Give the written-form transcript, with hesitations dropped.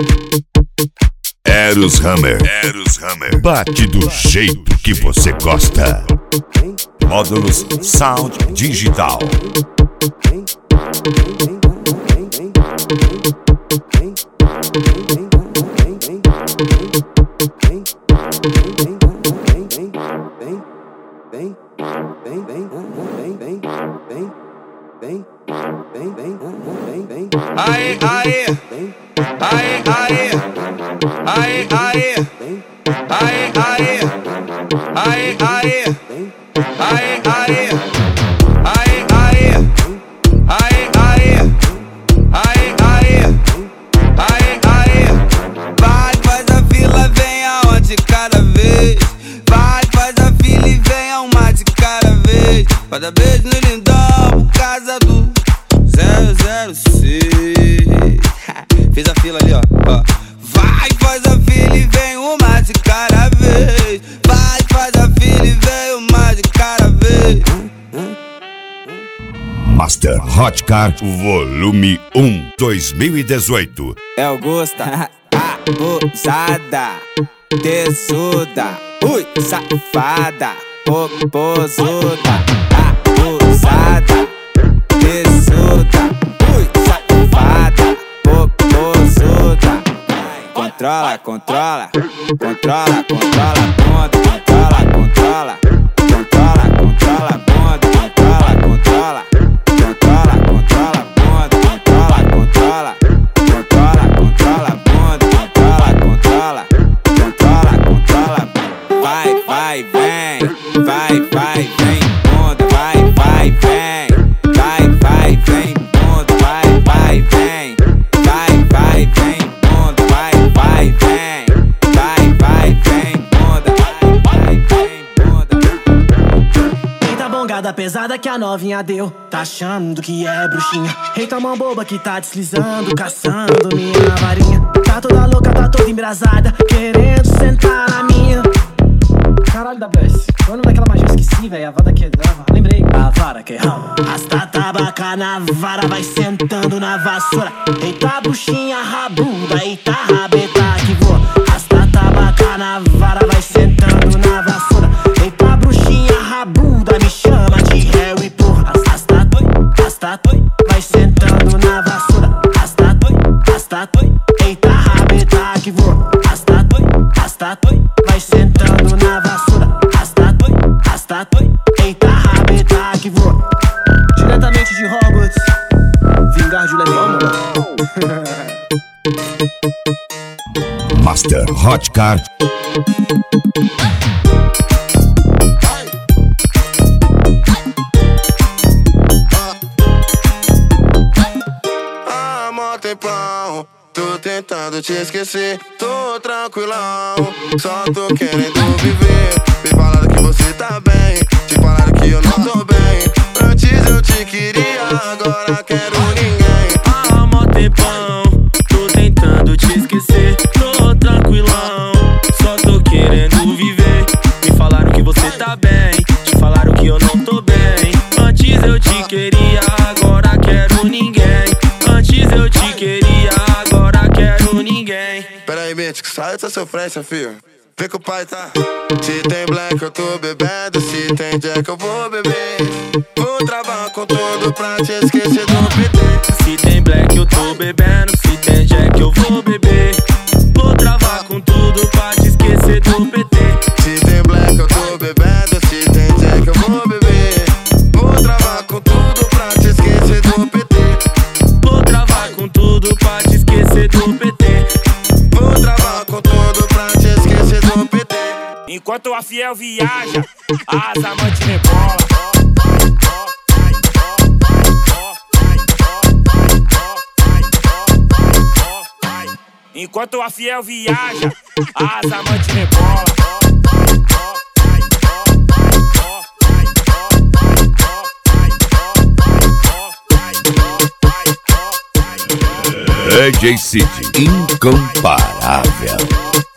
Eros Hammer. Bate do jeito que você gosta. Módulos Sound Digital. Aê, aê, aê, aê, aê, aê, aê, aê, aê, aê, aê, aê, aê, aê, aê, aê, aê, aê. Vai, faz a fila, vem aonde cada vez. Vai, faz a fila e vem a uma de cada vez. Cada beijo no lindão, por causa do 006. Fiz a fila ali, ó. Vai, faz a fila e vem uma de cada vez. Vai, faz a fila e vem uma de cada vez. Master Hot Car Volume 1 2018. É Augusta, abusada, tesuda, ui, safada, popozuda, abusada, tesuda, ui, safada, popozuda. Controla, controla, controla, controla a ponta, controla, controla, controla, controla a ponta, controla, controla, controla, controla a ponta, controla, controla, controla, controla a ponta, controla, controla, controla, controla. Vai, vai, vem, vai, vai, vem, ponta, vai, vai, vem, vai, vai, vem, ponta, vai, vai, vem, vai, vai, vem, ponta, vai, vai, vem, vai, vai, vem, ponta, vai, vai, vem, ponta. Eita bongada pesada que a novinha deu, tá achando que é bruxinha. Eita mão boba que tá deslizando, caçando minha varinha. Tá toda louca, tá toda embrasada, querendo sentar na minha. Caralho, WS, qual é o nome daquela magia? Eu esqueci, velho, a vara quebrava. Lembrei, a vara que rasta tabaca na vara, vai sentando na vassoura. Eita bruxinha rabuda, eita rabeta que voa. Rasta tabaca na vara, vai sentando na vassoura. Eita bruxinha rabuda, me chama de réu e porra. Rasta vai sentando na vassoura. Rasta eita rabeta que voa. Rasta vai sentando na vassoura. Rasta eita rabeta que voa. Diretamente de Hogwarts, vingar de Levão. Master Hot Car. Há mó tempão, tô tentando te esquecer. Tô tranquilão, só tô querendo viver. Me falaram que você tá bem, te falaram que eu não tô bem. Antes eu te queria, agora quero ninguém. Há mó tempão, tô tentando te esquecer. Tô tranquilão, só tô querendo viver. Me falaram que você tá bem, te falaram que eu não tô bem. Antes eu te queria, agora quero ninguém. Antes eu te queria, agora quero ninguém. Pera aí, bitch, que sai dessa sofrência, filho. Vê que o pai tá. Se tem black eu tô bebendo, se tem jack eu vou beber. Vou travar com tudo pra te esquecer do PT. Se tem black eu tô bebendo, se tem jack eu vou beber. Vou travar com tudo pra te esquecer do PT. Se tem black eu tô bebendo, se tem jack eu vou beber. Vou travar com tudo pra te esquecer do PT. Vou travar com tudo pra te esquecer do PT. Vou travar com tudo pra te esquecer do PT. Enquanto a fiel viaja, as amantes rebola. Enquanto a fiel viaja, as amantes rebola. AJ City, incomparável.